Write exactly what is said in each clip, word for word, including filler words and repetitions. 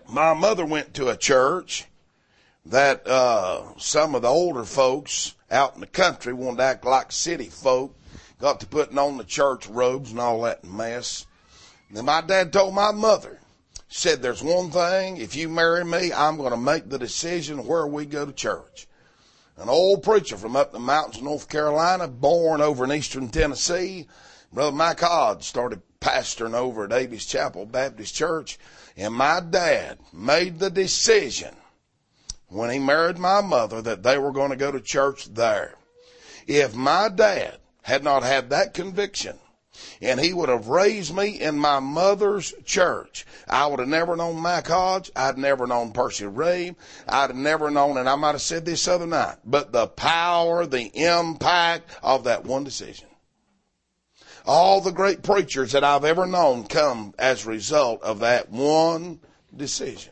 My mother went to a church that uh some of the older folks out in the country wanted to act like city folk, got to putting on the church robes and all that mess. And then my dad told my mother, said, there's one thing, if you marry me, I'm going to make the decision where we go to church. An old preacher from up the mountains of North Carolina, born over in eastern Tennessee, Brother Mike Hodge, started pastoring over at Davies Chapel Baptist Church. And my dad made the decision when he married my mother that they were going to go to church there. If my dad had not had that conviction, and he would have raised me in my mother's church, I would have never known Mike Hodge. I'd never known Percy Ray. I'd have never known, and I might have said this other night, but the power, the impact of that one decision. All the great preachers that I've ever known come as a result of that one decision.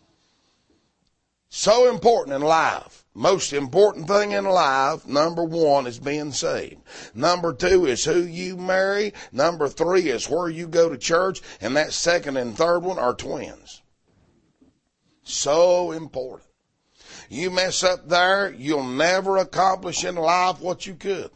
So important in life. Most important thing in life, number one, is being saved. Number two is who you marry. Number three is where you go to church. And that second and third one are twins. So important. You mess up there, you'll never accomplish in life what you could.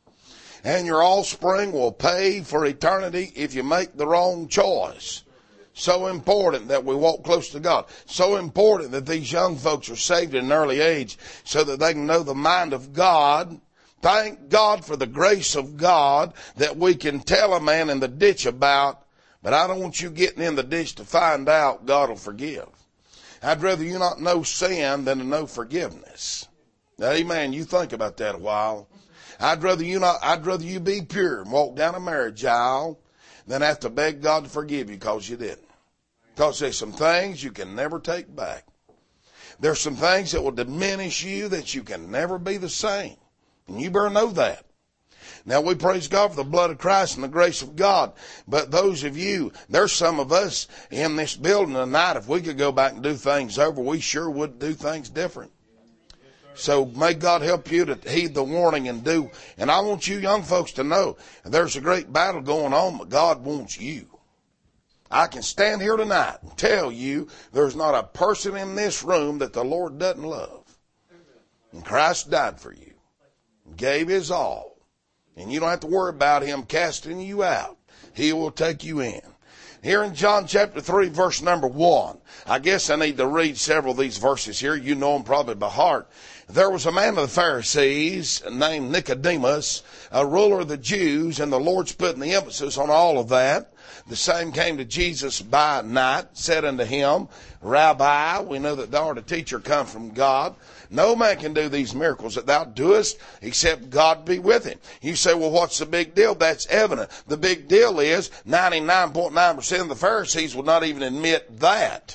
And your offspring will pay for eternity if you make the wrong choice. So important that we walk close to God. So important that these young folks are saved at an early age so that they can know the mind of God. Thank God for the grace of God that we can tell a man in the ditch about, but I don't want you getting in the ditch to find out God will forgive. I'd rather you not know sin than to know forgiveness. Amen. You think about that a while. I'd rather you not, I'd rather you be pure and walk down a marriage aisle than have to beg God to forgive you because you didn't. Because there's some things you can never take back. There's some things that will diminish you that you can never be the same. And you better know that. Now we praise God for the blood of Christ and the grace of God. But those of you, there's some of us in this building tonight, if we could go back and do things over, we sure would do things different. So may God help you to heed the warning and do. And I want you young folks to know there's a great battle going on, but God wants you. I can stand here tonight and tell you there's not a person in this room that the Lord doesn't love. And Christ died for you. Gave his all. And you don't have to worry about him casting you out. He will take you in. Here in John chapter three, verse number one. I guess I need to read several of these verses here. You know them probably by heart. There was a man of the Pharisees named Nicodemus, a ruler of the Jews, and the Lord's putting the emphasis on all of that. The same came to Jesus by night, said unto him, Rabbi, we know that thou art a teacher come from God. No man can do these miracles that thou doest except God be with him. You say, well, what's the big deal? That's evident. The big deal is ninety-nine point nine percent of the Pharisees would not even admit that.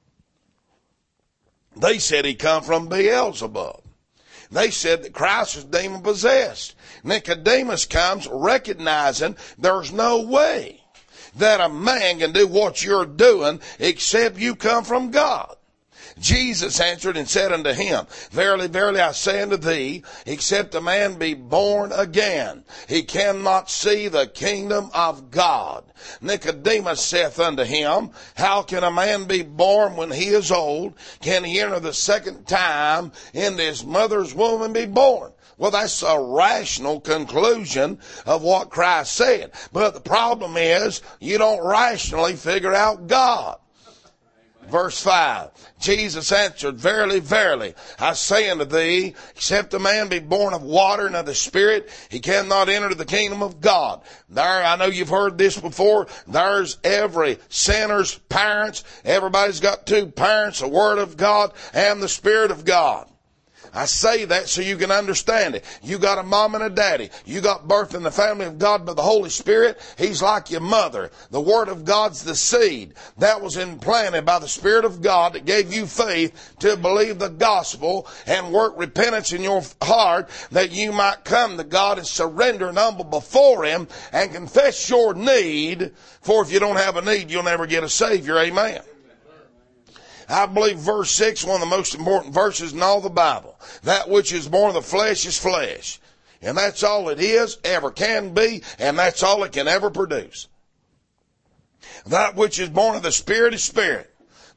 They said he come from Beelzebub. They said that Christ was demon possessed. Nicodemus comes recognizing there's no way that a man can do what you're doing except you come from God. Jesus answered and said unto him, Verily, verily, I say unto thee, except a man be born again, he cannot see the kingdom of God. Nicodemus saith unto him, How can a man be born when he is old? Can he enter the second time into his mother's womb and be born? Well, that's a rational conclusion of what Christ said. But the problem is, you don't rationally figure out God. Verse five, Jesus answered, Verily, verily, I say unto thee, except a man be born of water and of the Spirit, he cannot enter the kingdom of God. There, I know you've heard this before, there's every sinner's parents. Everybody's got two parents, the Word of God and the Spirit of God. I say that so you can understand it. You got a mom and a daddy. You got birth in the family of God by the Holy Spirit. He's like your mother. The Word of God's the seed. That was implanted by the Spirit of God that gave you faith to believe the gospel and work repentance in your heart that you might come to God and surrender and humble before Him and confess your need. For if you don't have a need, you'll never get a Savior. Amen. I believe verse six, one of the most important verses in all the Bible. That which is born of the flesh is flesh. And that's all it is, ever can be, and that's all it can ever produce. That which is born of the Spirit is spirit.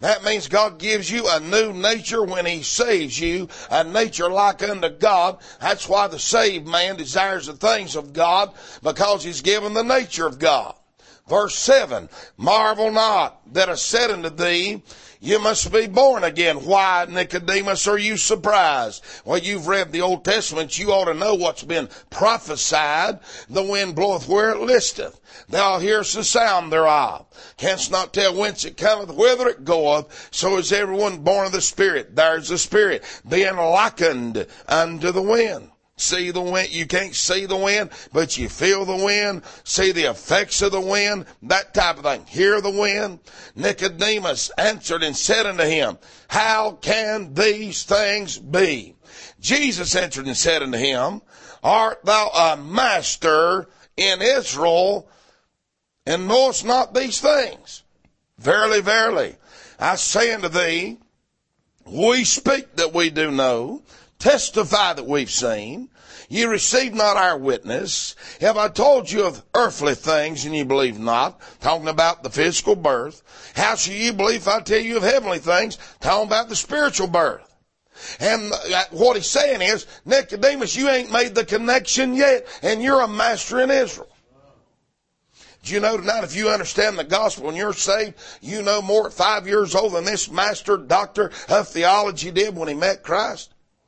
That means God gives you a new nature when He saves you, a nature like unto God. That's why the saved man desires the things of God, because he's given the nature of God. Verse seven, marvel not that I said unto thee, you must be born again. Why, Nicodemus, are you surprised? Well, you've read the Old Testament. You ought to know what's been prophesied. The wind bloweth where it listeth. Thou hearest the sound thereof. Canst not tell whence it cometh, whither it goeth. So is everyone born of the Spirit. There's the Spirit being likened unto the wind. See the wind. You can't see the wind, but you feel the wind. See the effects of the wind, that type of thing. Hear the wind. Nicodemus answered and said unto him, how can these things be? Jesus answered and said unto him, art thou a master in Israel, and knowest not these things? Verily, verily, I say unto thee, we speak that we do know, testify that we've seen. Ye receive not our witness. Have I told you of earthly things, and ye believe not? Talking about the physical birth. How shall you believe if I tell you of heavenly things? Talking about the spiritual birth. And what he's saying is, Nicodemus, you ain't made the connection yet, and you're a master in Israel. Do you know tonight, if you understand the gospel and you're saved, you know more at five years old than this master doctor of theology did when he met Christ?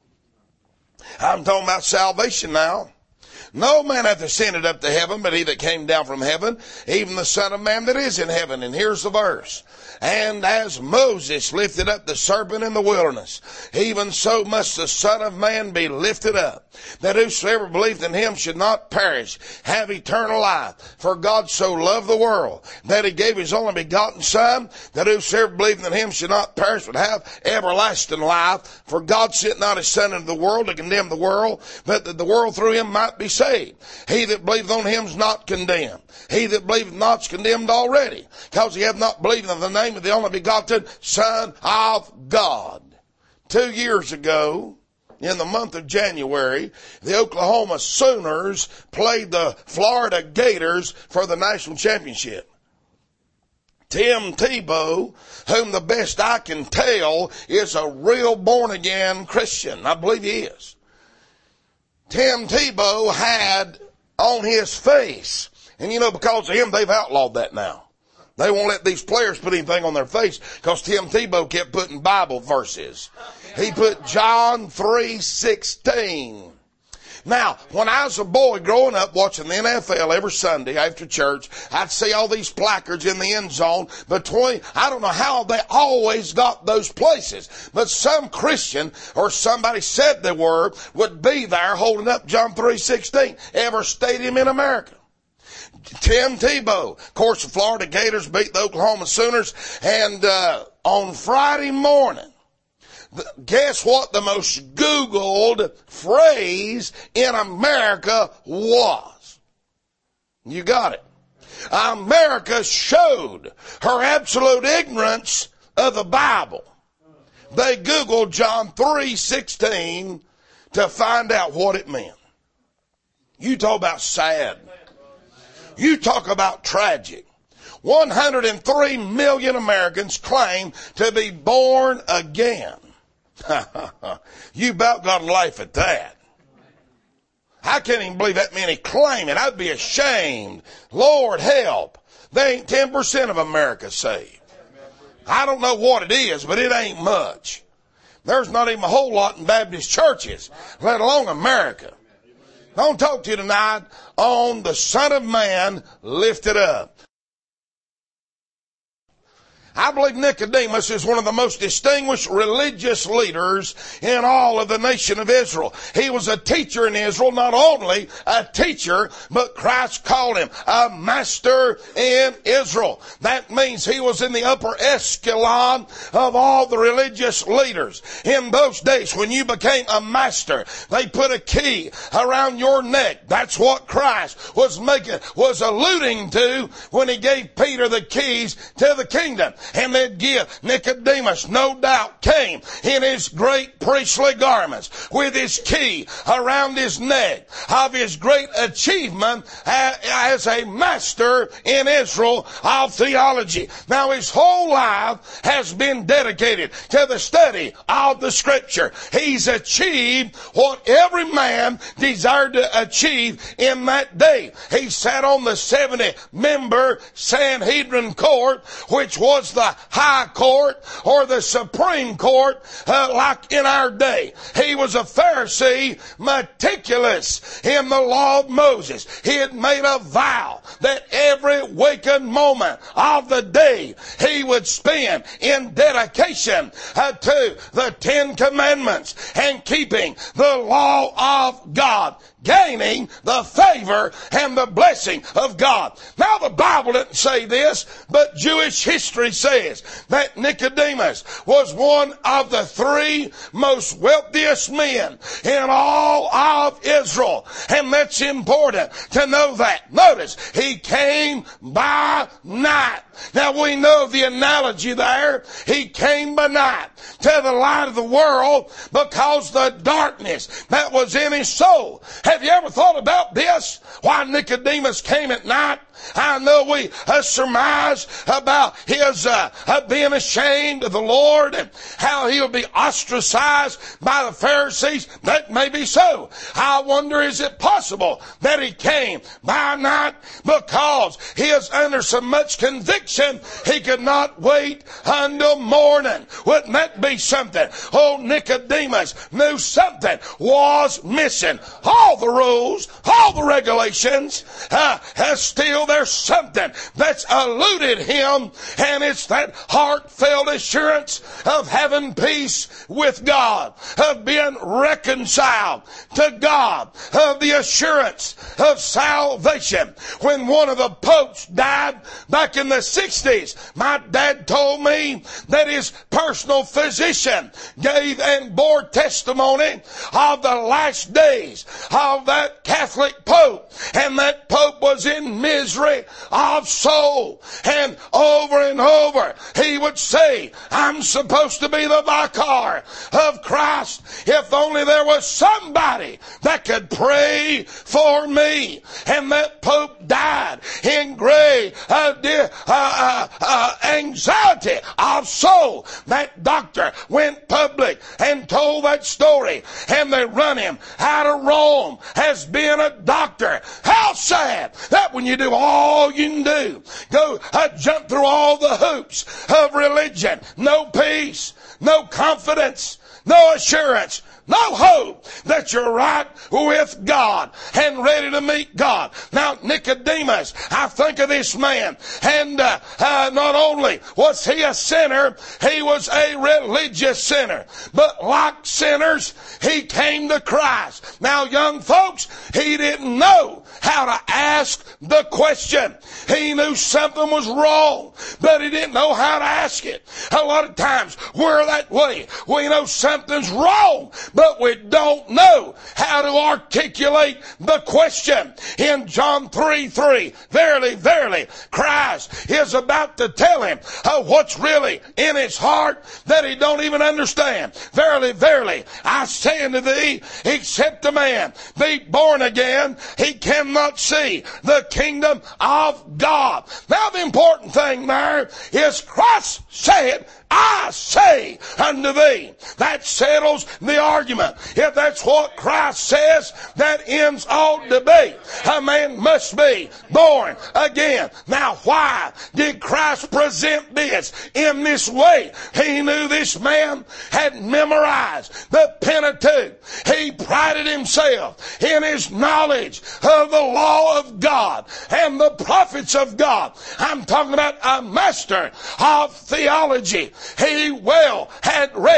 I'm talking about salvation now. No man hath ascended up to heaven, but he that came down from heaven, even the Son of Man that is in heaven. And here's the verse. And as Moses lifted up the serpent in the wilderness, even so must the Son of Man be lifted up, that whosoever believeth in him should not perish, have eternal life. For God so loved the world, that he gave his only begotten Son, that whosoever believeth in him should not perish, but have everlasting life. For God sent not his Son into the world to condemn the world, but that the world through him might be saved. He that believeth on him is not condemned. He that believeth not is condemned already, because he hath not believed in the name of the only begotten Son of God. Two years ago, in the month of January, the Oklahoma Sooners played the Florida Gators for the national championship. Tim Tebow, whom the best I can tell is a real born-again Christian. I believe he is. Tim Tebow had on his face, and you know, because of him, they've outlawed that now. They won't let these players put anything on their face because Tim Tebow kept putting Bible verses. He put John three sixteen. Now, when I was a boy growing up watching the N F L every Sunday after church, I'd see all these placards in the end zone between, I don't know how they always got those places, but some Christian or somebody said they were would be there holding up John three sixteen. Every stadium in America. Tim Tebow. Of course, the Florida Gators beat the Oklahoma Sooners, and uh, on Friday morning, guess what the most Googled phrase in America was? You got it. America showed her absolute ignorance of the Bible. They Googled John three sixteen to find out what it meant. You talk about sad. You talk about tragic. one hundred three million Americans claim to be born again. You about got to laugh at that. I can't even believe that many claim it. I'd be ashamed. Lord help. They ain't ten percent of America saved. I don't know what it is, but it ain't much. There's not even a whole lot in Baptist churches, let alone America. I want to talk to you tonight on the Son of Man lifted up. I believe Nicodemus is one of the most distinguished religious leaders in all of the nation of Israel. He was a teacher in Israel, not only a teacher, but Christ called him a master in Israel. That means he was in the upper echelon of all the religious leaders. In those days, when you became a master, they put a key around your neck. That's what Christ was making, was alluding to when he gave Peter the keys to the kingdom. and they'd give Nicodemus, no doubt, came in his great priestly garments with his key around his neck of his great achievement as a master in Israel of theology. Now his whole life has been dedicated to the study of the Scripture. He's achieved what every man desired to achieve in that day. He sat on the seventy-member Sanhedrin court, which was the high court or the Supreme Court, uh, like in our day. He was a Pharisee, meticulous in the law of Moses. He had made a vow that every waking moment of the day he would spend in dedication uh, to the Ten Commandments and keeping the law of God, gaining the favor and the blessing of God. Now the Bible didn't say this, but Jewish history says that Nicodemus was one of the three most wealthiest men in all of Israel. And that's important to know that. Notice, he came by night. Now we know the analogy there. He came by night to the light of the world because the darkness that was in his soul. Have you ever thought about this? Why Nicodemus came at night? I know we uh, surmise about his uh, uh, being ashamed of the Lord and how he'll be ostracized by the Pharisees. That may be so. I wonder, is it possible that he came by night because he is under so much conviction he could not wait until morning? Wouldn't that be something? Oh, Nicodemus knew something was missing. All the rules, all the regulations, uh, uh, still there's something that's eluded him, and it's that heartfelt assurance of having peace with God, of being reconciled to God, of the assurance of salvation. When one of the popes died back in the sixties, my dad told me that his personal physician gave and bore testimony of the last days of that Catholic pope, and that pope was in misery of soul, and over and over he would say, I'm supposed to be the vicar of Christ. If only there was somebody that could pray for me. And that pope died in great uh, de- uh, uh, uh, anxiety of soul. That doctor went public and told that story, and they run him out of Rome as being a doctor. How sad that when you do all you can do, go uh, jump through all the hoops of religion, no peace, no confidence, no assurance, no hope that you're right with God and ready to meet God. Now, Nicodemus, I think of this man, and uh, uh, not only was he a sinner, he was a religious sinner. But like sinners, he came to Christ. Now, young folks, he didn't know how to ask the question. He knew something was wrong, but he didn't know how to ask it. A lot of times, we're that way. We know something's wrong, but we don't know how to articulate the question. In John three three, verily, verily, Christ is about to tell him uh, what's really in his heart that he don't even understand. Verily, verily, I say unto thee, except a man be born again, he cannot see the kingdom of God. Now the important thing there is Christ said, I say unto thee. That settles the argument. If that's what Christ says, that ends all debate. A man must be born again. Now, why did Christ present this in this way? He knew this man had memorized the Pentateuch. He prided himself in his knowledge of the law of God and the prophets of God. I'm talking about a master of theology. He well had read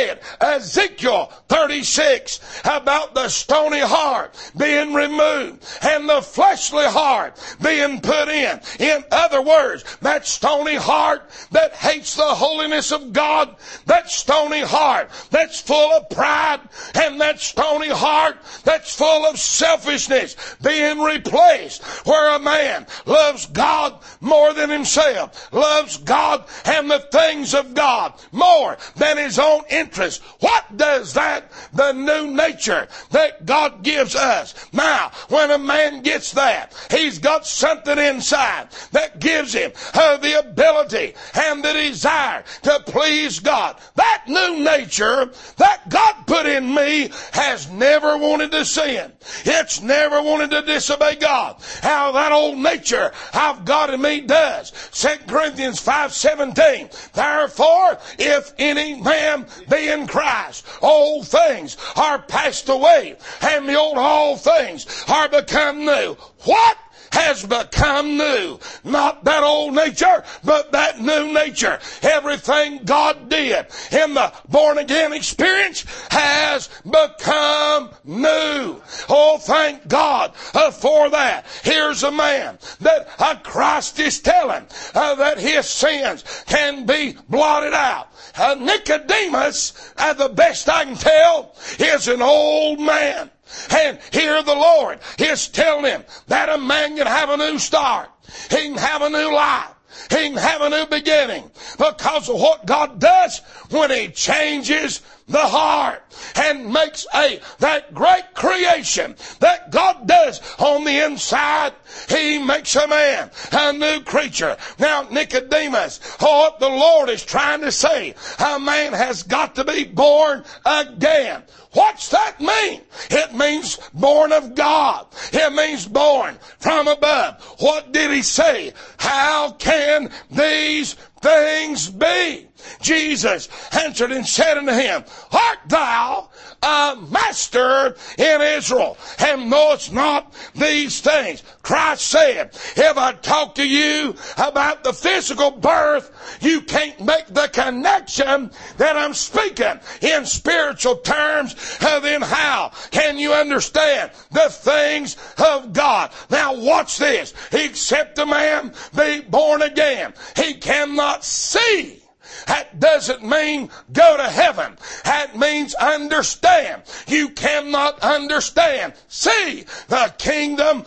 Ezekiel thirty-six about the stony heart being removed and the fleshly heart being put in. In other words, that stony heart that hates the holiness of God, that stony heart that's full of pride, and that stony heart that's full of selfishness being replaced, where a man loves God more than himself, loves God and the things of God more than his own interest. What does that, the new nature that God gives us? Now, when a man gets that, he's got something inside that gives him uh, the ability and the desire to please God. That new nature that God put in me has never wanted to sin. It's never wanted to disobey God. How that old nature I've got in me does. Second Corinthians five seventeen. Therefore, if any man be in Christ, old things are passed away, and the old all things are become new. What has become new? Not that old nature, but that new nature. Everything God did in the born again experience has become new. Oh, thank God uh, for that. Here's a man that uh, Christ is telling uh, that his sins can be blotted out. Uh, Nicodemus, uh, the best I can tell, is an old man. And here the Lord is telling him that a man can have a new start. He can have a new life. He can have a new beginning because of what God does when He changes the heart and makes a that great creation that God does on the inside. He makes a man a new creature. Now Nicodemus, oh, what the Lord is trying to say, a man has got to be born again. What's that mean? It means born of God. It means born from above. What did He say? How can these things be? Jesus answered and said unto him, Art thou a master in Israel, and knowest not these things? Christ said, if I talk to you about the physical birth, you can't make the connection that I'm speaking in spiritual terms, then how can you understand the things of God? Now watch this. Except a man be born again, he cannot see. That doesn't mean go to heaven. That means understand. You cannot understand. See the kingdom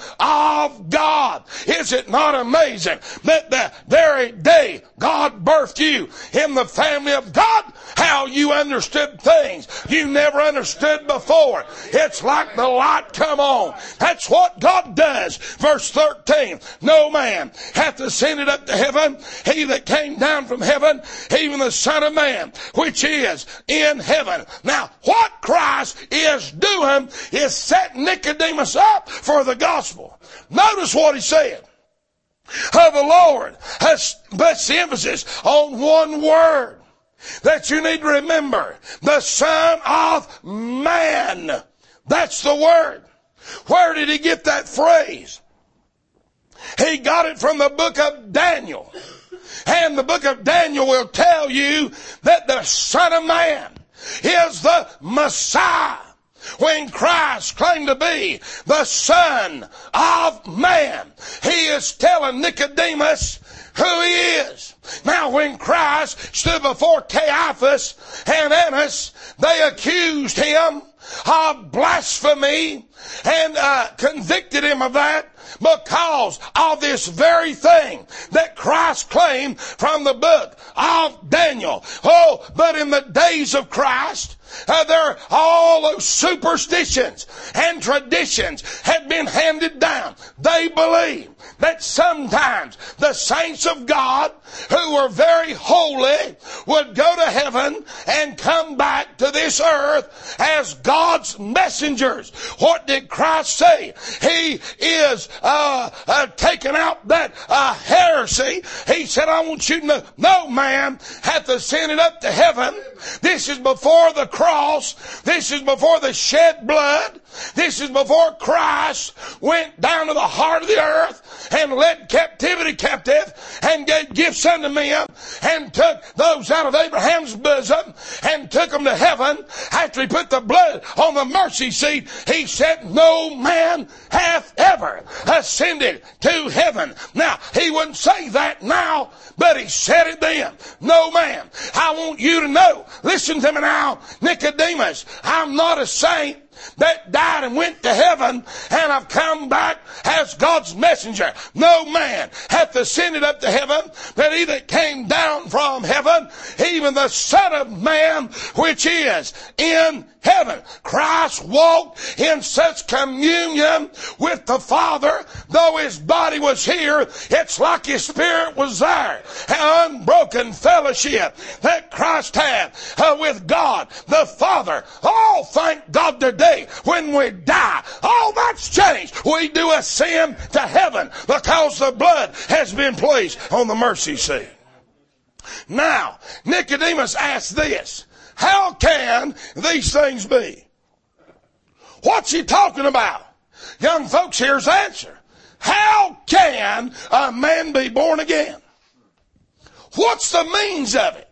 of God. Is it not amazing that the very day God birthed you in the family of God, how you understood things you never understood before? It's like the light come on. That's what God does. Verse thirteen, no man hath ascended up to heaven, he that came down from heaven, even the Son of Man, which is in heaven. Now, what Christ is doing is setting Nicodemus up for the gospel. Notice what he said. Of the Lord has puts the emphasis on one word that you need to remember. The Son of Man. That's the word. Where did he get that phrase? He got it from the book of Daniel. And the book of Daniel will tell you that the Son of Man is the Messiah. When Christ claimed to be the Son of Man, He is telling Nicodemus who He is. Now when Christ stood before Caiaphas and Annas, they accused Him of blasphemy and uh, convicted Him of that because of this very thing that Christ claimed from the book of Daniel. Oh, but in the days of Christ, Uh, there, all those superstitions and traditions had been handed down. They believed that sometimes the saints of God, who were very holy, would go to heaven and come back to this earth as God's messengers. What did Christ say? He is uh, uh, taking out that uh, heresy. He said, I want you to know, no man hath ascended up to heaven. This is before the cross. This is before the shed blood. This is before Christ went down to the heart of the earth and led captivity captive and gave gifts unto men, and took those out of Abraham's bosom and took them to heaven, after he put the blood on the mercy seat, he said, no man hath ever ascended to heaven. Now, he wouldn't say that now, but he said it then. No man. I want you to know, listen to me now, Nicodemus, I'm not a saint that died and went to heaven, and I've come back as God's messenger. No man hath ascended up to heaven, but he that came down from heaven, even the Son of Man, which is in heaven. Christ walked in such communion with the Father, though his body was here, it's like his spirit was there. An unbroken fellowship that Christ had uh, with God the Father. Oh, thank God today, when we die, all that's changed. We do ascend to heaven because the blood has been placed on the mercy seat. Now, Nicodemus asked this, how can these things be? What's he talking about? Young folks, here's the answer. How can a man be born again? What's the means of it?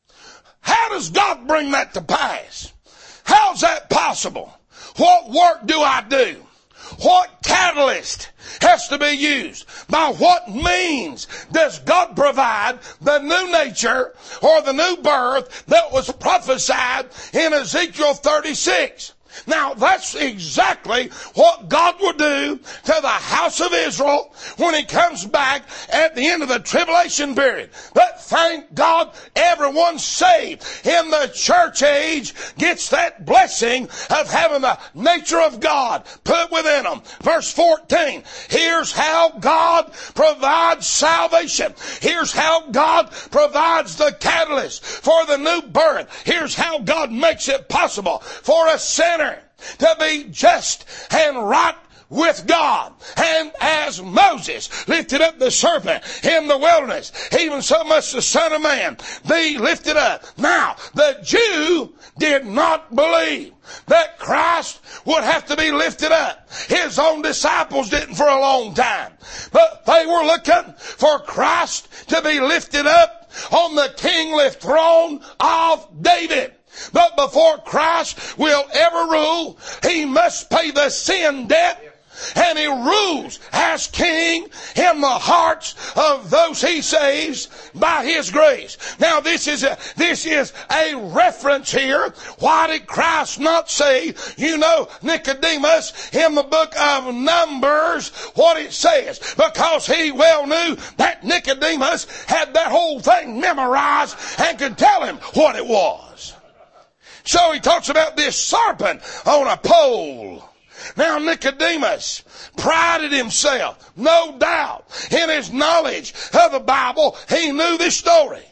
How does God bring that to pass? How's that possible? What work do I do? What catalyst has to be used? By what means does God provide the new nature or the new birth that was prophesied in Ezekiel thirty-six? Now, that's exactly what God will do to the house of Israel when he comes back at the end of the tribulation period. But thank God, everyone saved in the church age gets that blessing of having the nature of God put within them. Verse fourteen, here's how God provides salvation. Here's how God provides the catalyst for the new birth. Here's how God makes it possible for a sinner to be just and right with God. And as Moses lifted up the serpent in the wilderness, even so must the Son of Man be lifted up. Now, the Jew did not believe that Christ would have to be lifted up. His own disciples didn't for a long time. But they were looking for Christ to be lifted up on the kingly throne of David. But before Christ will ever rule, he must pay the sin debt. And he rules as king in the hearts of those he saves by his grace. Now this is a, this is a reference here. Why did Christ not say, you know, Nicodemus, in the book of Numbers, what it says? Because he well knew that Nicodemus had that whole thing memorized and could tell him what it was. So he talks about this serpent on a pole. Now Nicodemus prided himself, no doubt, in his knowledge of the Bible. He knew this story.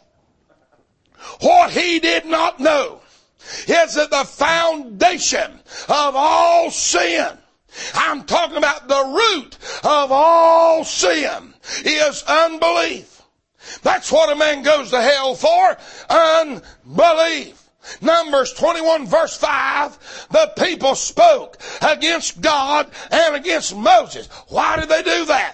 What he did not know is that the foundation of all sin, I'm talking about the root of all sin, is unbelief. That's what a man goes to hell for, unbelief. Numbers twenty-one verse five, the people spoke against God and against Moses. Why did they do that?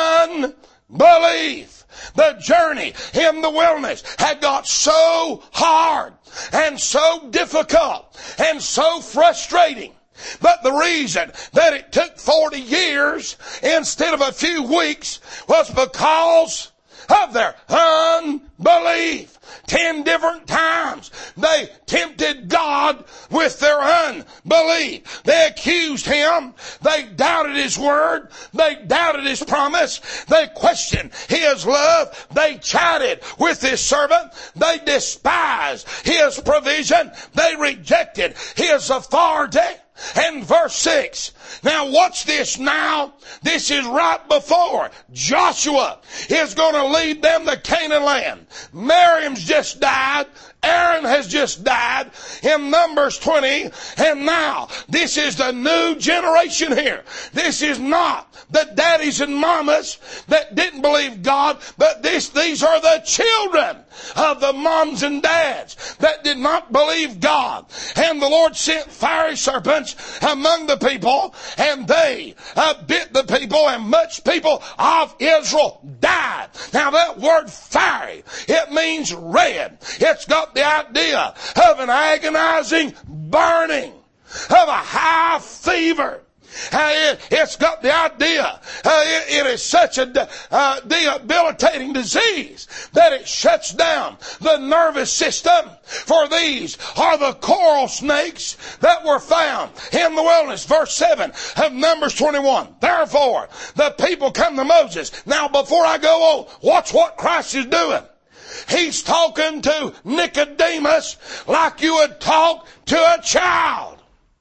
Unbelief. The journey in the wilderness had got so hard and so difficult and so frustrating. But the reason that it took forty years instead of a few weeks was because of their unbelief. Ten different times they tempted God with their unbelief. They accused him. They doubted his word. They doubted his promise. They questioned his love. They chided with his servant. They despised his provision. They rejected his authority. And verse six. Now watch this now. This is right before Joshua is going to lead them to Canaan land. Miriam's just died. Aaron has just died in Numbers twenty. And now this is the new generation here. This is not the daddies and mamas that didn't believe God, but this, these are the children of the moms and dads that did not believe God. And the Lord sent fiery serpents among the people, and they uh, bit the people, and much people of Israel died. Now that word fiery, it means red. It's got the idea of an agonizing burning, of a high fever. Uh, it, it's got the idea uh, it, it is such a de- uh, debilitating disease that it shuts down the nervous system. For these are the coral snakes that were found in the wilderness. Verse seven of Numbers twenty-one. Therefore, the people come to Moses. Now, before I go on, watch what Christ is doing. He's talking to Nicodemus like you would talk to a child.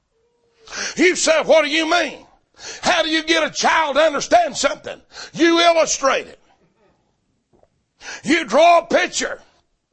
You say, what do you mean? How do you get a child to understand something? You illustrate it. You draw a picture.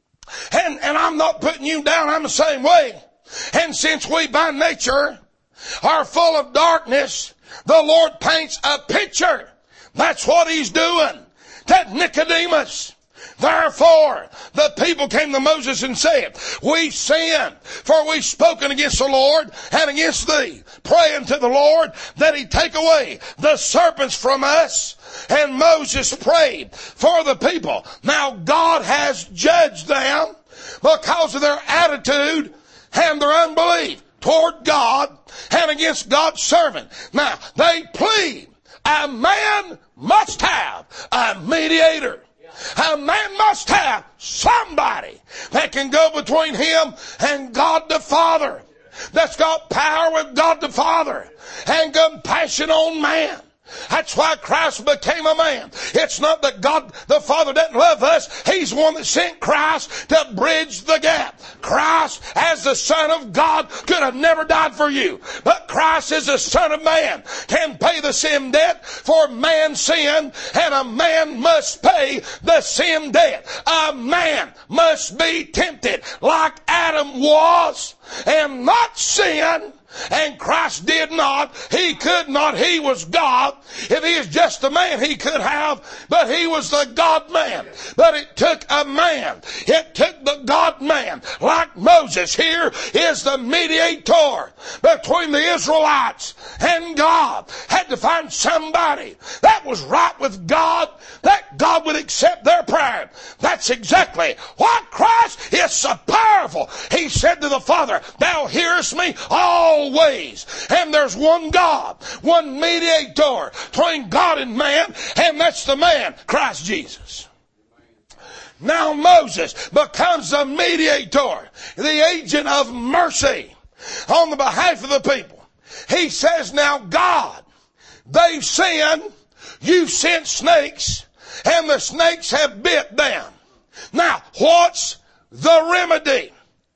And, and I'm not putting you down. I'm the same way. And since we by nature are full of darkness, the Lord paints a picture. That's what He's doing. That Nicodemus. Therefore, the people came to Moses and said, we sinned, for we've spoken against the Lord and against thee, praying to the Lord that He take away the serpents from us. And Moses prayed for the people. Now God has judged them because of their attitude and their unbelief toward God and against God's servant. Now, they plead, a man must have a mediator. A man must have somebody that can go between him and God the Father, that's got power with God the Father and compassion on man. That's why Christ became a man. It's not that God the Father doesn't love us. He's the one that sent Christ to bridge the gap. Christ, as the Son of God, could have never died for you. But Christ, as the Son of Man, can pay the sin debt for man's sin, and a man must pay the sin debt. A man must be tempted like Adam was and not sin. And Christ did not. He could not. He was God. If He is just a man, He could have, but He was the God-man. But it took a man. It took the God-man, like Moses. Here is the mediator between the Israelites and God. Had to find somebody that was right with God, that God would accept their prayer. That's exactly why Christ is so powerful. He said to the Father, thou hearest me all ways. And there's one God, one mediator between God and man, and that's the man, Christ Jesus. Now Moses becomes the mediator, the agent of mercy on the behalf of the people. He says, now God, they've sinned, you've sent snakes, and the snakes have bit them. Now, what's the remedy?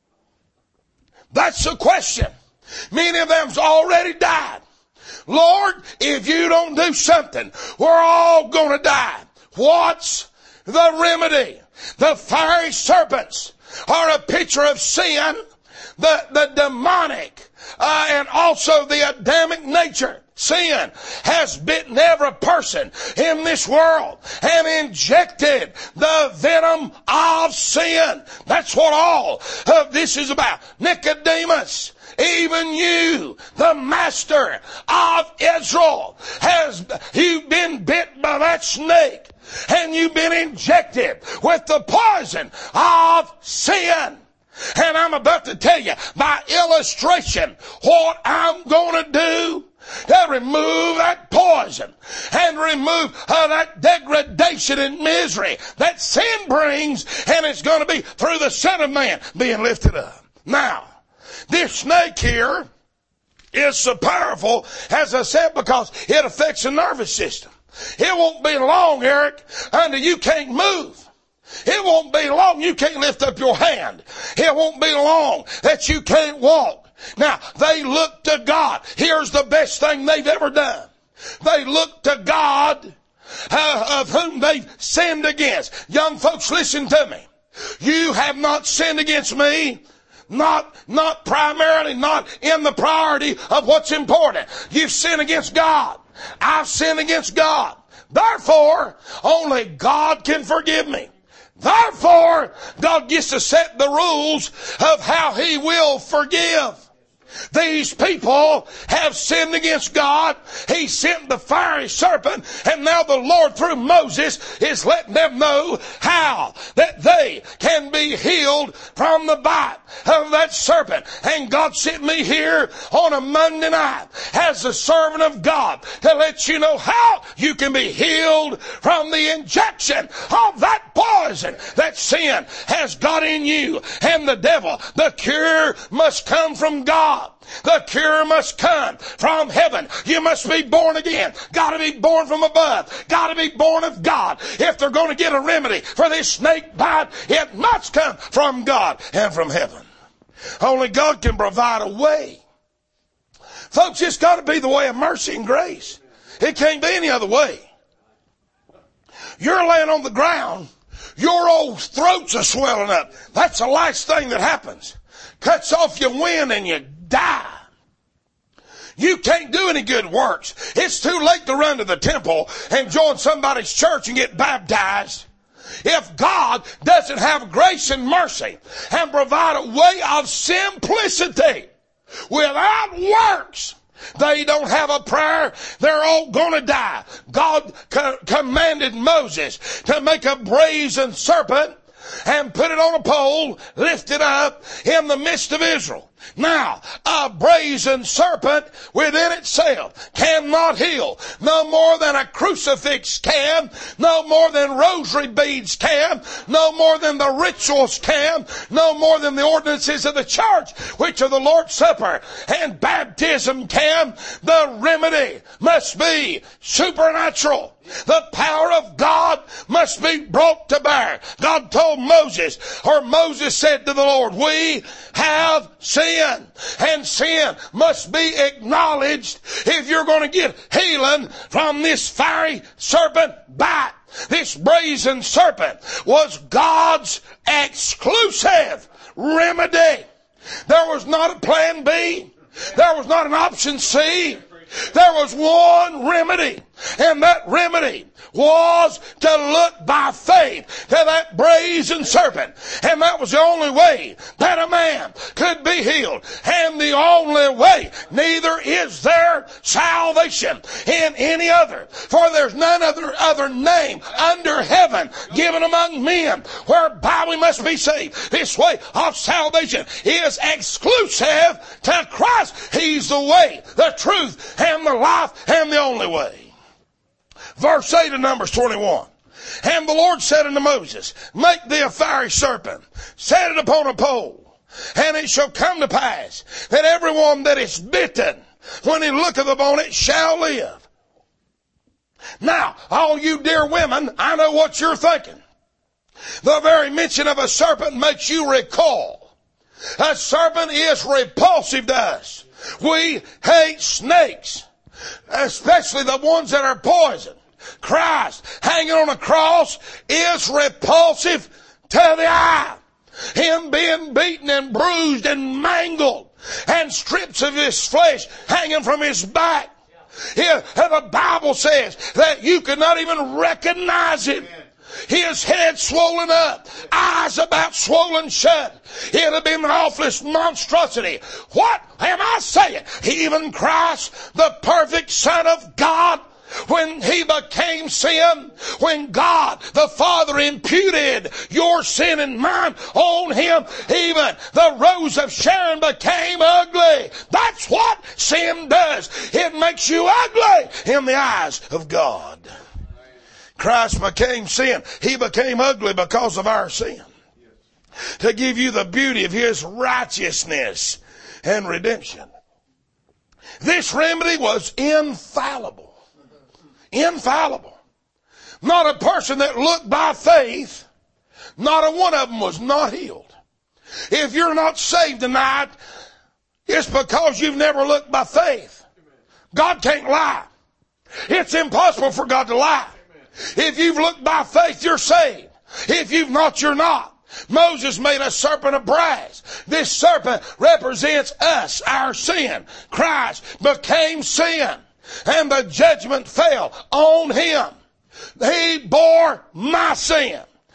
That's the question. Many of them's already died. Lord, if you don't do something, we're all going to die. What's the remedy? The fiery serpents are a picture of sin, the, the demonic, uh, and also the Adamic nature. Sin has bitten every person in this world and injected the venom of sin. That's what all of this is about. Nicodemus, even you, the master of Israel, has you've been bit by that snake and you've been injected with the poison of sin. And I'm about to tell you by illustration what I'm going to do to remove that poison and remove uh, that degradation and misery that sin brings, and it's going to be through the Son of Man being lifted up. Now, this snake here is so powerful, as I said, because it affects the nervous system. It won't be long, Eric, until you can't move. It won't be long you can't lift up your hand. It won't be long that you can't walk. Now, they look to God. Here's the best thing they've ever done. They look to God uh, of whom they've sinned against. Young folks, listen to me. You have not sinned against me. Not, not primarily, not in the priority of what's important. You've sinned against God. I've sinned against God. Therefore, only God can forgive me. Therefore, God gets to set the rules of how He will forgive. These people have sinned against God. He sent the fiery serpent, and now the Lord through Moses is letting them know how that they can be healed from the bite of that serpent. And God sent me here on a Monday night as the servant of God to let you know how you can be healed from the injection of that poison that sin has got in you and the devil. The cure must come from God. The cure must come from heaven. You must be born again. Got to be born from above. Got to be born of God. If they're going to get a remedy for this snake bite, it must come from God and from heaven. Only God can provide a way. Folks, it's got to be the way of mercy and grace. It can't be any other way. You're laying on the ground. Your old throats are swelling up. That's the last thing that happens. Cuts off your wind and you die. You can't do any good works. It's too late to run to the temple and join somebody's church and get baptized. If God doesn't have grace and mercy and provide a way of simplicity without works, they don't have a prayer. They're all going to die. God co- commanded Moses to make a brazen serpent and put it on a pole, lift it up in the midst of Israel. Now, a brazen serpent within itself cannot heal. No more than a crucifix can. No more than rosary beads can. No more than the rituals can. No more than the ordinances of the church, which are the Lord's Supper and baptism can. The remedy must be supernatural. The power of God must be brought to bear. God told Moses, or Moses said to the Lord, we have sinned, and sin must be acknowledged if you're going to get healing from this fiery serpent bite. This brazen serpent was God's exclusive remedy. There was not a plan B. There was not an option C. There was one remedy, and that remedy was to look by faith to that brazen serpent. And that was the only way that a man could be healed. And the only way, neither is there salvation in any other. For there's none other, other name under heaven given among men whereby we must be saved. This way of salvation is exclusive to Christ. He's the way, the truth, and the life, and the only way. Verse eight of Numbers twenty-one. And the Lord said unto Moses, make thee a fiery serpent, set it upon a pole, and it shall come to pass that everyone that is bitten, when he looketh upon it, shall live. Now, all you dear women, I know what you're thinking. The very mention of a serpent makes you recoil. A serpent is repulsive to us. We hate snakes, especially the ones that are poison. Christ hanging on a cross is repulsive to the eye. Him being beaten and bruised and mangled, and strips of his flesh hanging from his back. Here, the Bible says that you could not even recognize him. His head swollen up, eyes about swollen shut. It had been the awfulest monstrosity. What am I saying? Even Christ, the perfect Son of God, when he became sin, when God the Father imputed your sin and mine on him, even the rose of Sharon became ugly. That's what sin does. It makes you ugly in the eyes of God. Christ became sin. He became ugly because of our sin, to give you the beauty of his righteousness and redemption. This remedy was infallible. Infallible. Not a person that looked by faith, not a one of them was not healed. If you're not saved tonight, it's because you've never looked by faith. God can't lie. It's impossible for God to lie. If you've looked by faith, you're saved. If you've not, you're not. Moses made a serpent of brass. This serpent represents us, our sin. Christ became sin, and the judgment fell on him. He bore my sin.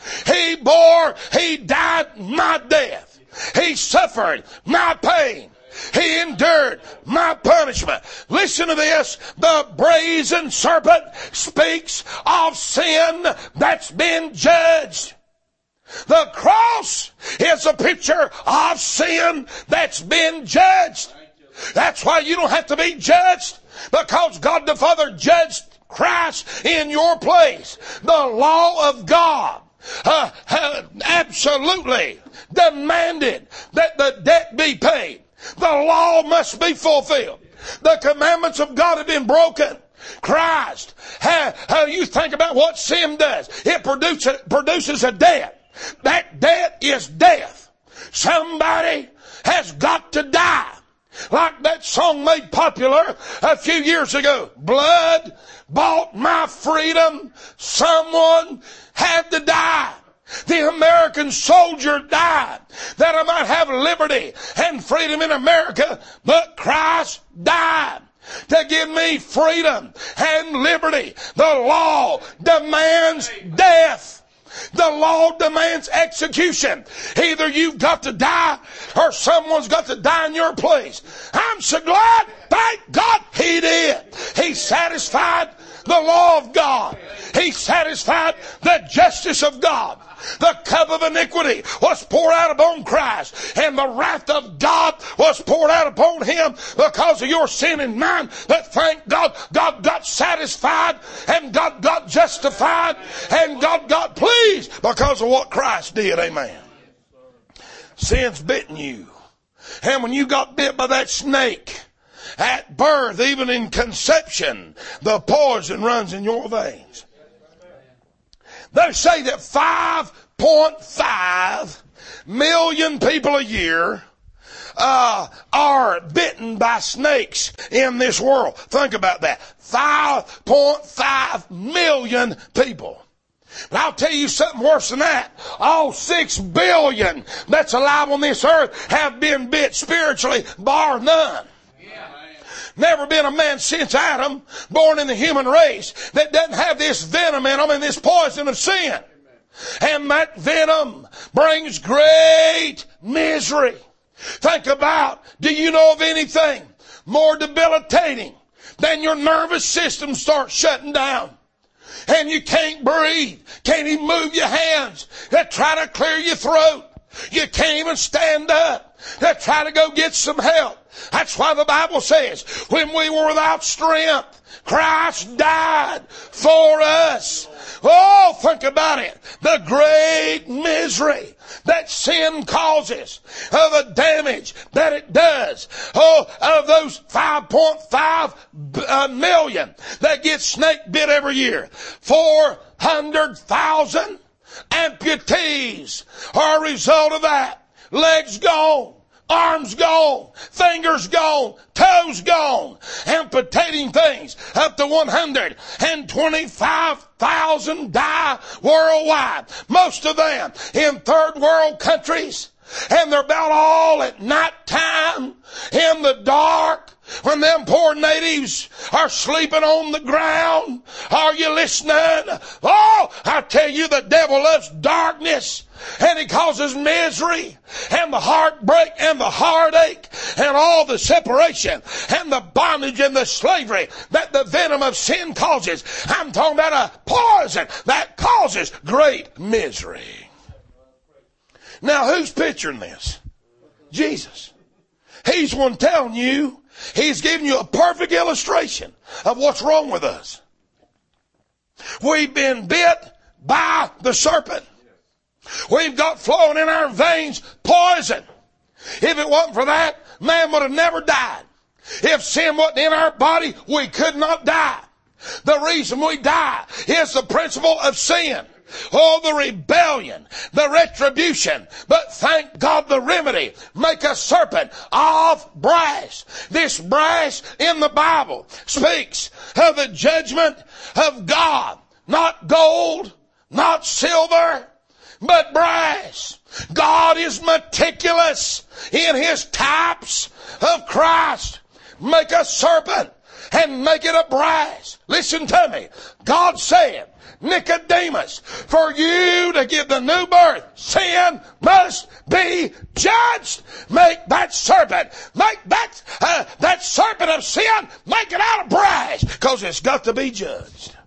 He bore, he died my death. He suffered my pain. He endured my punishment. Listen to this. The brazen serpent speaks of sin that's been judged. The cross is a picture of sin that's been judged. That's why you don't have to be judged, because God the Father judged Christ in your place. The law of God uh, uh, absolutely demanded that the debt be paid. The law must be fulfilled. The commandments of God have been broken. Christ, how, how you think about what sin does. It produces, produces a debt. That debt is death. Somebody has got to die. Like that song made popular a few years ago. Blood bought my freedom. Someone had to die. The American soldier died that I might have liberty and freedom in America, but Christ died to give me freedom and liberty. The law demands death. The law demands execution. Either you've got to die or someone's got to die in your place. I'm so glad, thank God he did. He satisfied the law of God. He satisfied the justice of God. The cup of iniquity was poured out upon Christ, and the wrath of God was poured out upon him because of your sin and mine. But thank God, God got satisfied, and God got justified, and God got pleased because of what Christ did. Amen. Sin's bitten you. And when you got bit by that snake, at birth, even in conception, the poison runs in your veins. They say that five point five million people a year uh, are bitten by snakes in this world. Think about that. five point five million people. But I'll tell you something worse than that. All six billion that's alive on this earth have been bit spiritually, bar none. Never been a man since Adam, born in the human race, that doesn't have this venom in them and this poison of sin. And that venom brings great misery. Think about, do you know of anything more debilitating than your nervous system starts shutting down? And you can't breathe, can't even move your hands to try to clear your throat. You can't even stand up to try to go get some help. That's why the Bible says, when we were without strength, Christ died for us. Oh, think about it. The great misery that sin causes, of the damage that it does. Oh, of those five point five million that get snake bit every year, four hundred thousand amputees are a result of that. Legs gone. Arms gone, fingers gone, toes gone, amputating things. Up to one hundred twenty-five thousand die worldwide. Most of them in third world countries. And they're about all at night time, in the dark, when them poor natives are sleeping on the ground. Are you listening? Oh, I tell you, the devil loves darkness, and he causes misery and the heartbreak and the heartache and all the separation and the bondage and the slavery that the venom of sin causes. I'm talking about a poison that causes great misery. Now, who's picturing this? Jesus. He's the one telling you. He's giving you a perfect illustration of what's wrong with us. We've been bit by the serpent. We've got flowing in our veins poison. If it wasn't for that, man would have never died. If sin wasn't in our body, we could not die. The reason we die is the principle of sin. Oh, the rebellion, the retribution. But thank God the remedy. Make a serpent of brass. This brass in the Bible speaks of the judgment of God. Not gold, not silver, but brass. God is meticulous in his types of Christ. Make a serpent and make it of brass. Listen to me. God said, Nicodemus, for you to give the new birth, sin must be judged. Make that serpent, make that, uh, that serpent of sin, make it out of brass, because it's got to be judged.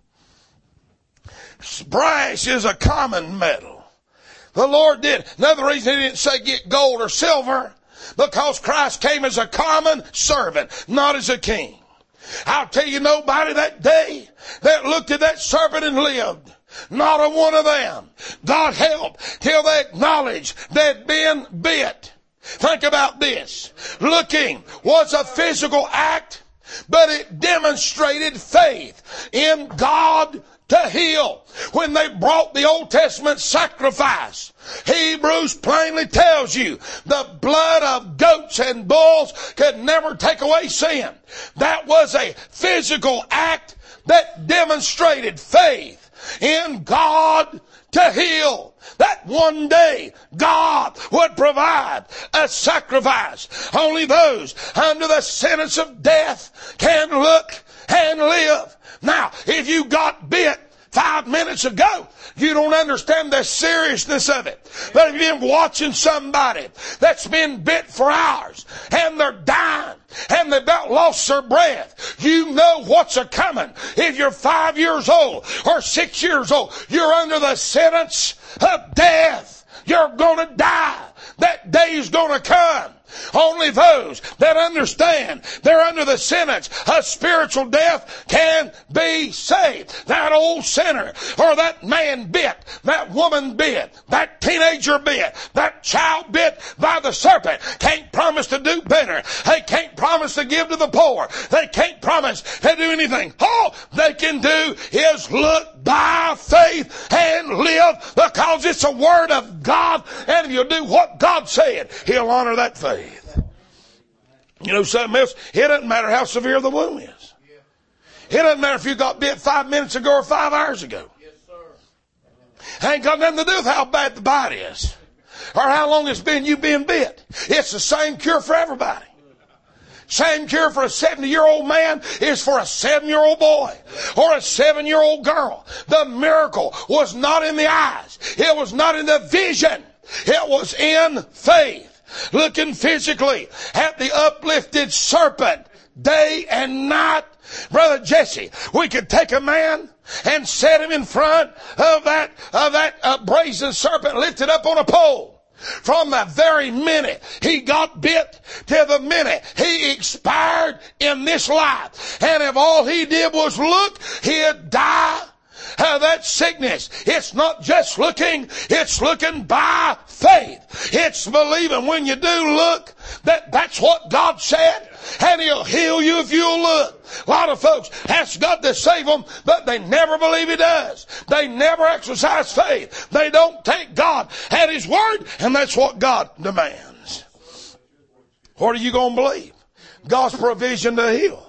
Brass is a common metal. The Lord did. Another reason He didn't say get gold or silver, because Christ came as a common servant, not as a king. I'll tell you, nobody that day that looked at that serpent and lived. Not a one of them. God help till they acknowledged they'd been bit. Think about this. Looking was a physical act, but it demonstrated faith in God to heal. When they brought the Old Testament sacrifice, Hebrews plainly tells you the blood of goats and bulls could never take away sin. That was a physical act that demonstrated faith in God to heal. That one day God would provide a sacrifice. Only those under the sentence of death can look and live. Now, if you got bit five minutes ago, you don't understand the seriousness of it. But if you've been watching somebody that's been bit for hours and they're dying and they've about lost their breath, you know what's a coming. If you're five years old or six years old, you're under the sentence of death. You're going to die. That day is going to come. Only those that understand they're under the sentence of spiritual death can be saved. That old sinner or that man bit, that woman bit, that teenager bit, that child bit by the serpent can't promise to do better. They can't promise to give to the poor. They can't promise to do anything. All they can do is look by faith and live, because it's a word of God, and if you do what God said, He'll honor that faith. You know something else? It doesn't matter how severe the wound is. It doesn't matter if you got bit five minutes ago or five hours ago. It ain't got nothing to do with how bad the bite is or how long it's been you been bit. It's the same cure for everybody. Same cure for a seventy-year-old man is for a seven-year-old boy or a seven-year-old girl. The miracle was not in the eyes. It was not in the vision. It was in faith. Looking physically at the uplifted serpent day and night. Brother Jesse, we could take a man and set him in front of that, of that uh, brazen serpent lifted up on a pole. From the very minute he got bit to the minute he expired in this life. And if all he did was look, he'd die. Uh, that sickness, it's not just looking, it's looking by faith. It's believing when you do look that that's what God said, and He'll heal you if you'll look. A lot of folks ask God to save them, but they never believe He does. They never exercise faith. They don't take God at His word, and that's what God demands. What are you going to believe? God's provision to heal.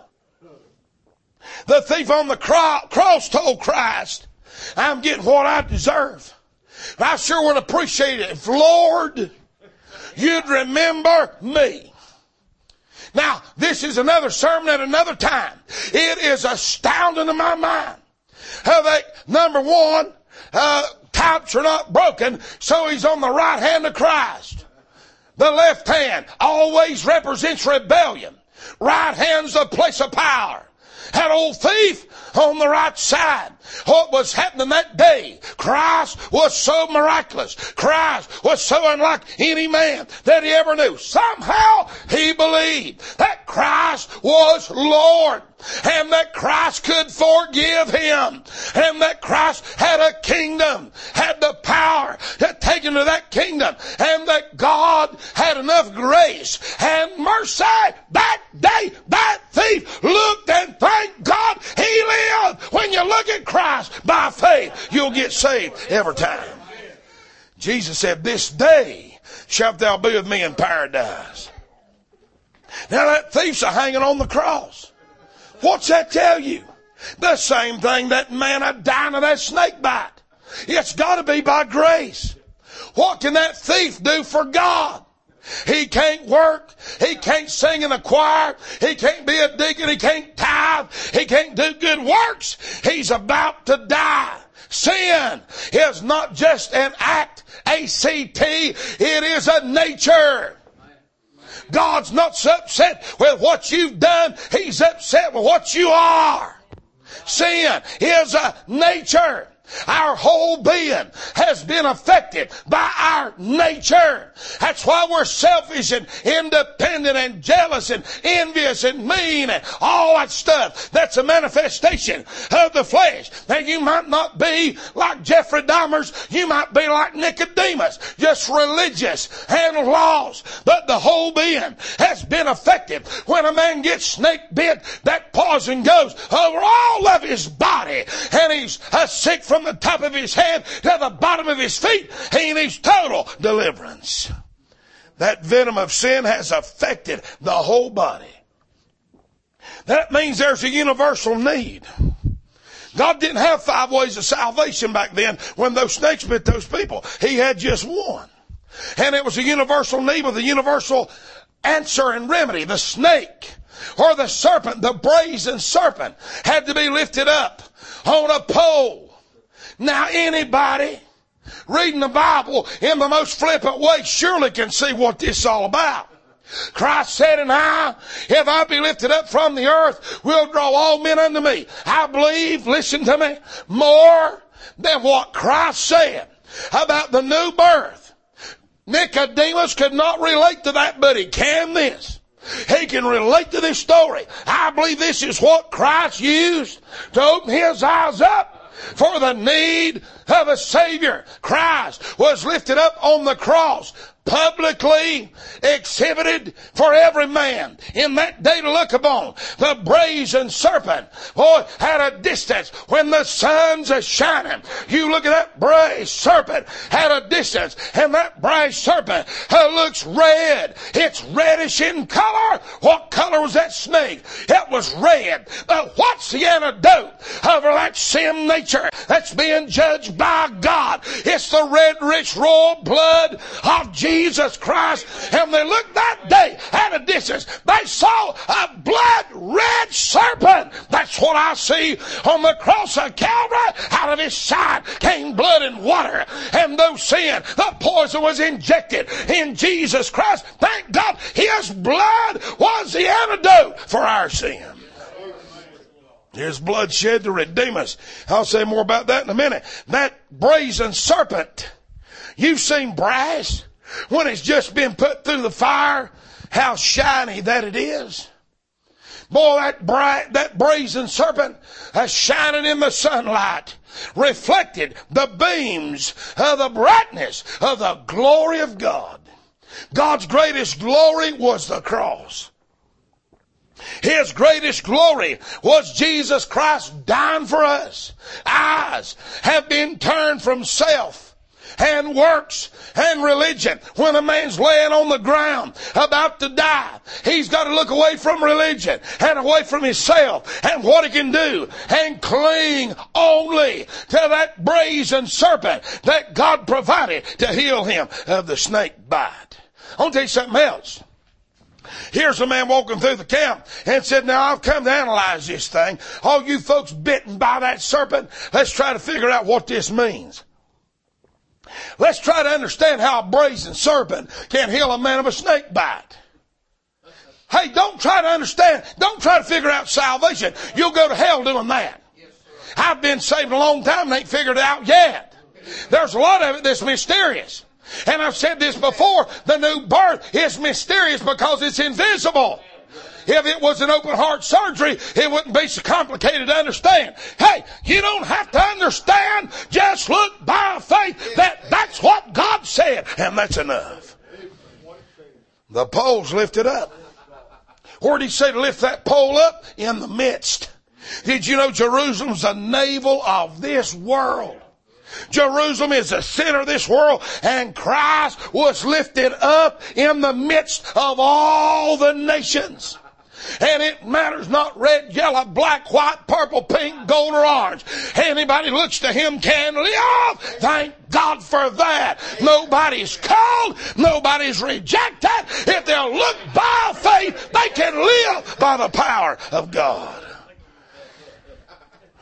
The thief on the cross told Christ, I'm getting what I deserve. I sure would appreciate it if, Lord, you'd remember me. Now, this is another sermon at another time. It is astounding to my mind how that, number one, uh, types are not broken, so he's on the right hand of Christ. The left hand always represents rebellion. Right hand's the place of power. That old thief on the right side. What was happening that day? Christ was so miraculous. Christ was so unlike any man that he ever knew. Somehow he believed that Christ was Lord, and that Christ could forgive him, and that Christ had a kingdom, had the power to take him to that kingdom, and that God had enough grace and mercy. That day, that thief looked, and thank God he lived. When you look at Christ by faith, you'll get saved every time. Jesus said, this day shalt thou be with me in paradise. Now that thief's a hanging on the cross. What's that tell you? The same thing that man a dying of that snake bite. It's got to be by grace. What can that thief do for God? He can't work. He can't sing in a choir. He can't be a deacon. He can't tithe. alive. He can't do good works. He's about to die. Sin is not just an act, A C T. It is a nature. God's not so upset with what you've done. He's upset with what you are. Sin is a nature. Our whole being has been affected by our nature. That's why we're selfish and independent and jealous and envious and mean and all that stuff. That's a manifestation of the flesh. Now you might not be like Jeffrey Dahmer's. You might be like Nicodemus, just religious and lost. But the whole being has been affected. When a man gets snake bit, that poison goes over all of his body. And he's uh, sick from the top of his head to the bottom of his feet. He needs total deliverance. That venom of sin has affected the whole body. That means there's a universal need. God didn't have five ways of salvation back then when those snakes bit those people. He had just one. And it was a universal need with a universal answer and remedy. The snake or the serpent, the brazen serpent, had to be lifted up on a pole. Now anybody reading the Bible in the most flippant way surely can see what this is all about. Christ said, and I, if I be lifted up from the earth, will draw all men unto me. I believe, listen to me, more than what Christ said about the new birth. Nicodemus could not relate to that, but he can this. He can relate to this story. I believe this is what Christ used to open his eyes up for the need of a Savior. Christ was lifted up on the cross, publicly exhibited for every man in that day to look upon. The brazen serpent, boy, at a distance, when the sun's a shining, you look at that brazen serpent at a distance, and that brazen serpent uh, looks red. It's reddish in color. What color was that snake? It was red. But what's the antidote over that sin nature that's being judged by God? It's the red, rich, royal blood of Jesus. Jesus Christ. And they looked that day at a distance. They saw a blood-red serpent. That's what I see on the cross of Calvary. Out of his side came blood and water. And though sin, the poison was injected in Jesus Christ, thank God his blood was the antidote for our sin. His blood shed to redeem us. I'll say more about that in a minute. That brazen serpent, you've seen brass when it's just been put through the fire, how shiny that it is. Boy, that bright, that brazen serpent is shining in the sunlight, reflected the beams of the brightness of the glory of God. God's greatest glory was the cross. His greatest glory was Jesus Christ dying for us. Eyes have been turned from self and works and religion. When a man's laying on the ground about to die, he's got to look away from religion and away from himself and what he can do and cling only to that brazen serpent that God provided to heal him of the snake bite. I want to tell you something else. Here's a man walking through the camp and said, now I've come to analyze this thing. All you folks bitten by that serpent, let's try to figure out what this means. Let's try to understand how a brazen serpent can heal a man of a snake bite. Hey, don't try to understand. Don't try to figure out salvation. You'll go to hell doing that. I've been saved a long time and ain't figured it out yet. There's a lot of it that's mysterious. And I've said this before, the new birth is mysterious because it's invisible. If it was an open heart surgery, it wouldn't be so complicated to understand. Hey, you don't have to understand. Just look by faith that that's what God said, and that's enough. The pole's lifted up. Where did he say to lift that pole up? In the midst. Did you know Jerusalem's the navel of this world? Jerusalem is the center of this world, and Christ was lifted up in the midst of all the nations. And it matters not red, yellow, black, white, purple, pink, gold, or orange. Anybody looks to him can live. Thank God for that. Nobody's called. Nobody's rejected. If they'll look by faith, they can live by the power of God.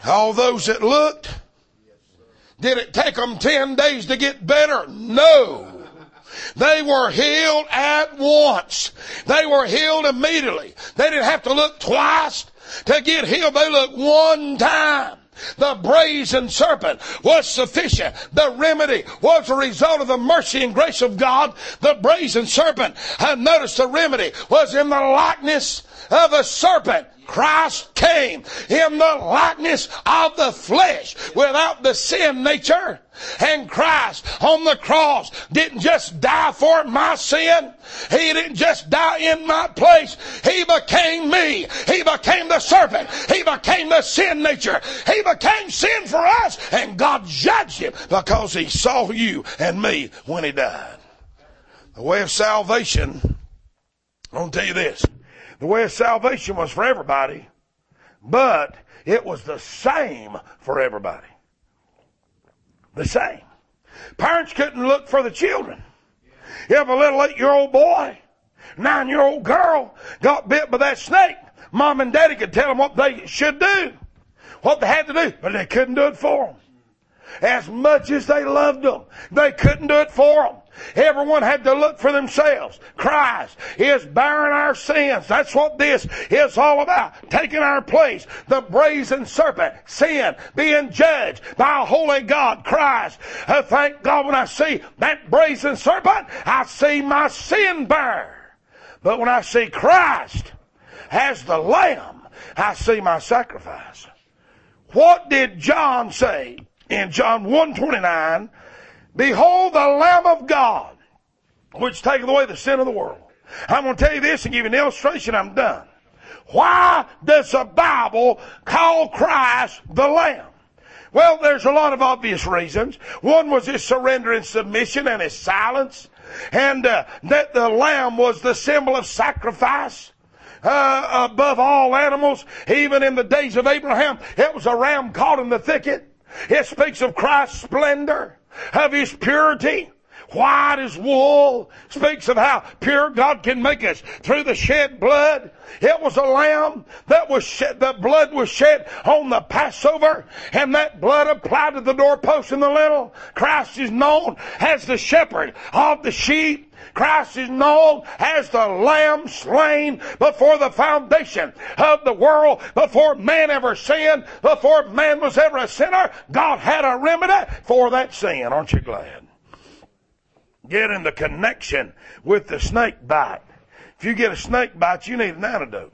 All those that looked, did it take them ten days to get better? No. They were healed at once. They were healed immediately. They didn't have to look twice to get healed. They looked one time. The brazen serpent was sufficient. The remedy was a result of the mercy and grace of God. The brazen serpent, I noticed the remedy was in the likeness of a serpent. Christ came in the likeness of the flesh without the sin nature. And Christ on the cross didn't just die for my sin. He didn't just die in my place. He became me. He became the serpent. He became the sin nature. He became sin for us. And God judged him because he saw you and me when he died. The way of salvation, I'm going to tell you this. The way of salvation was for everybody, but it was the same for everybody. The same. Parents couldn't look for the children. If a little eight-year-old boy, nine-year-old girl got bit by that snake, mom and daddy could tell them what they should do, what they had to do, but they couldn't do it for them. As much as they loved them, they couldn't do it for them. Everyone had to look for themselves. Christ is bearing our sins. That's what this is all about. Taking our place. The brazen serpent, sin, being judged by a holy God, Christ. I thank God when I see that brazen serpent, I see my sin bear. But when I see Christ as the Lamb, I see my sacrifice. What did John say in John one twenty-nine? Behold the Lamb of God, which taketh away the sin of the world. I'm going to tell you this and give you an illustration. I'm done. Why does the Bible call Christ the Lamb? Well, there's a lot of obvious reasons. One was his surrender and submission and his silence. And uh, that the Lamb was the symbol of sacrifice. Uh, above all animals, even in the days of Abraham, it was a ram caught in the thicket. It speaks of Christ's splendor, of his purity, white as wool, speaks of how pure God can make us through the shed blood. It was a lamb that was shed, the blood was shed on the Passover, and that blood applied to the doorpost and the lintel. Christ is known as the shepherd of the sheep. Christ is known as the Lamb slain before the foundation of the world, before man ever sinned, before man was ever a sinner. God had a remedy for that sin. Aren't you glad? Get in the connection with the snake bite. If you get a snake bite, you need an antidote.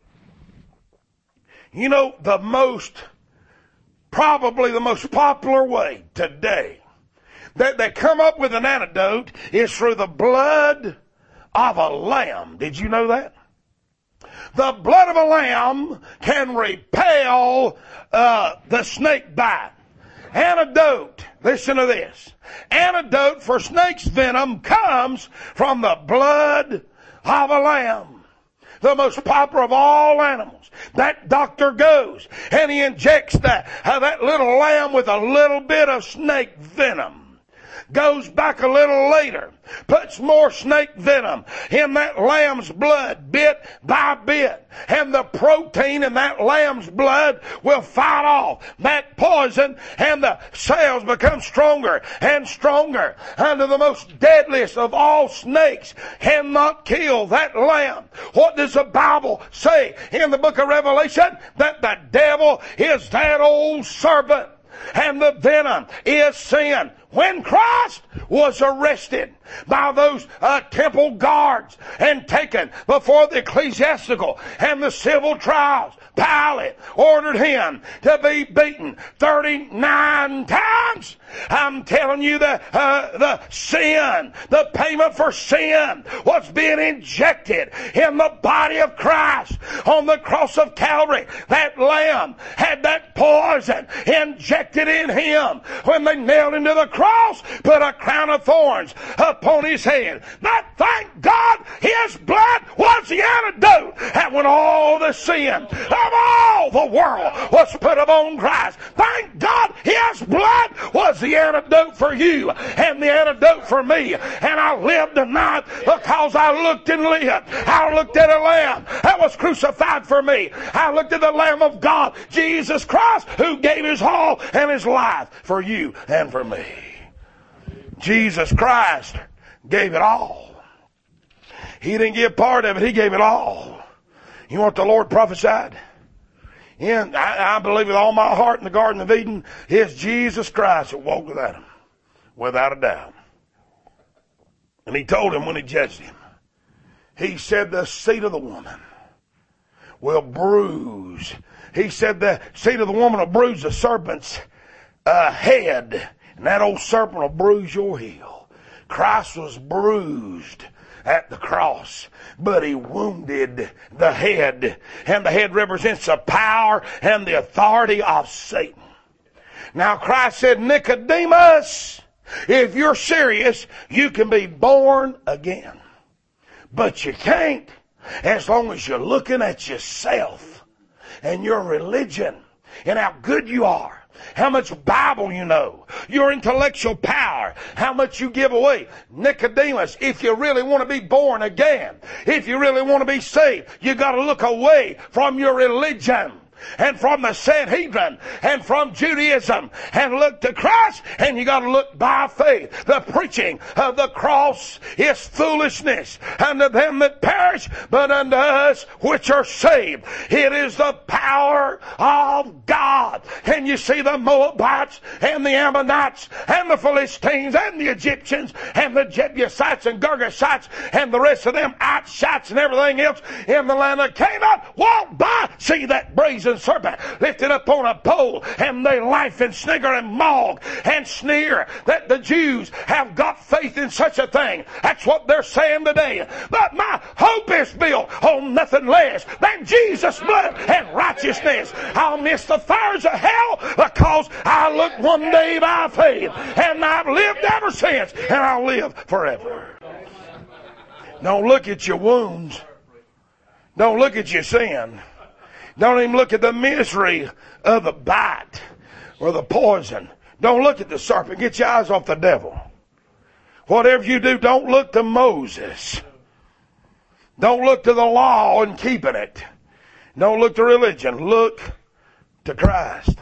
You know, the most, probably the most popular way today that they come up with an antidote is through the blood of a lamb. Did you know that? The blood of a lamb can repel uh, the snake bite. Antidote, listen to this. Antidote for snake's venom comes from the blood of a lamb. The most popular of all animals. That doctor goes and he injects that, uh, that little lamb with a little bit of snake venom. Goes back a little later, puts more snake venom in that lamb's blood bit by bit, and the protein in that lamb's blood will fight off that poison, and the cells become stronger and stronger. Under the most deadliest of all snakes cannot kill that lamb. What does the Bible say in the book of Revelation? That the devil is that old serpent, and the venom is sin. When Christ was arrested by those uh, temple guards and taken before the ecclesiastical and the civil trials, Pilate ordered him to be beaten thirty-nine times. I'm telling you, the, uh, the sin, the payment for sin was being injected in the body of Christ on the cross of Calvary. That lamb had that poison injected in him when they nailed him to the cross. cross put a crown of thorns upon his head. But thank God his blood was the antidote. And when all the sin of all the world was put upon Christ, thank God his blood was the antidote for you and the antidote for me. And I live tonight because I looked and lived. I looked at a lamb that was crucified for me. I looked at the Lamb of God, Jesus Christ, who gave his all and his life for you and for me. Jesus Christ gave it all. He didn't give part of it. He gave it all. You know what the Lord prophesied? And I, I believe with all my heart in the Garden of Eden, it's Jesus Christ that walked with Adam, without a doubt. And he told him when he judged him, he said the seed of the woman will bruise. He said the seed of the woman will bruise the serpent's uh, head, and that old serpent will bruise your heel. Christ was bruised at the cross, but he wounded the head, and the head represents the power and the authority of Satan. Now Christ said, Nicodemus, if you're serious, you can be born again. But you can't as long as you're looking at yourself and your religion and how good you are, how much Bible you know, your intellectual power, how much you give away. Nicodemus, if you really want to be born again, if you really want to be saved, you got to look away from your religion and from the Sanhedrin and from Judaism and look to Christ, and you got to look by faith. The preaching of the cross is foolishness unto them that perish, but unto us which are saved it is the power of God. And you see the Moabites and the Ammonites and the Philistines and the Egyptians and the Jebusites and Girgashites and the rest of them Ites and everything else in the land of Canaan walk by, see that brazen serpent lifted up on a pole, and they laugh and snigger and mock and sneer that the Jews have got faith in such a thing. That's what they're saying today. But my hope is built on nothing less than Jesus' blood and righteousness. I'll miss the fires of hell because I looked one day by faith, and I've lived ever since, and I'll live forever. Don't look at your wounds. Don't look at your sin. Don't even look at the misery of the bite or the poison. Don't look at the serpent. Get your eyes off the devil. Whatever you do, don't look to Moses. Don't look to the law and keeping it. Don't look to religion. Look to Christ.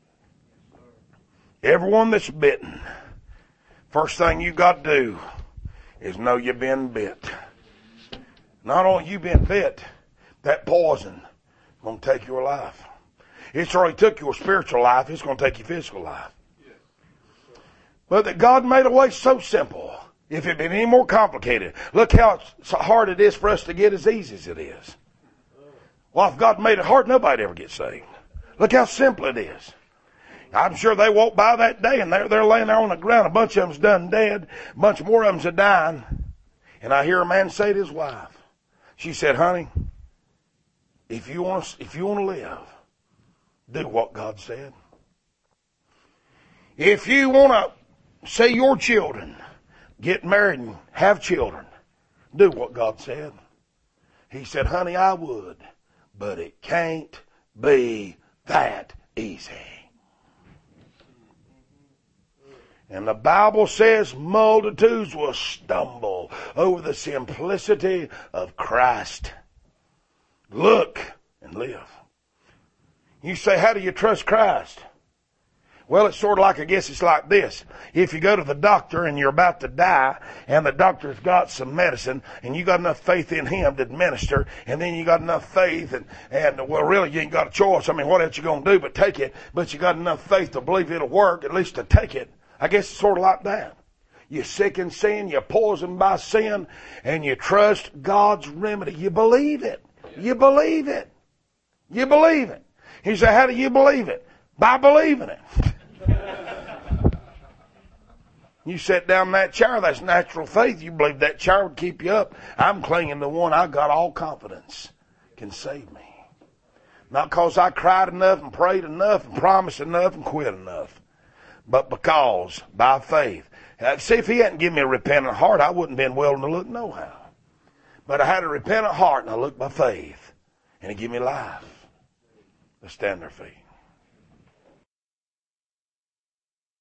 Everyone that's bitten, first thing you got to do is know you've been bit. Not only you been bit, that poison going to take your life. It's already took your spiritual life. It's going to take your physical life. But that God made a way so simple. If it had been any more complicated, look how hard it is for us to get as easy as it is. Well, if God made it hard, nobody ever gets saved. Look how simple it is. I'm sure they walked by that day and they're, they're laying there on the ground. A bunch of them's done dead. A bunch more of them's are dying. And I hear a man say to his wife, she said, honey, If you want to, if you want to live, do what God said. If you want to see your children get married and have children, do what God said. He said, honey, I would, but it can't be that easy. And the Bible says multitudes will stumble over the simplicity of Christ. Look and live. You say, how do you trust Christ? Well, it's sort of like, I guess it's like this. If you go to the doctor and you're about to die, and the doctor's got some medicine, and you got enough faith in him to administer, and then you got enough faith, and, and well, really, you ain't got a choice. I mean, what else you going to do but take it? But you got enough faith to believe it'll work, at least to take it. I guess it's sort of like that. You're sick in sin, you're poisoned by sin, and you trust God's remedy. You believe it. You believe it. You believe it. He said, how do you believe it? By believing it. You sit down in that chair, that's natural faith. You believe that chair would keep you up. I'm clinging to one I got all confidence can save me. Not because I cried enough and prayed enough and promised enough and quit enough, but because, by faith. Uh, see, if he hadn't given me a repentant heart, I wouldn't have been willing to look no how. But I had a repentant heart, and I looked by faith, and he gave me life. Let's stand on our feet.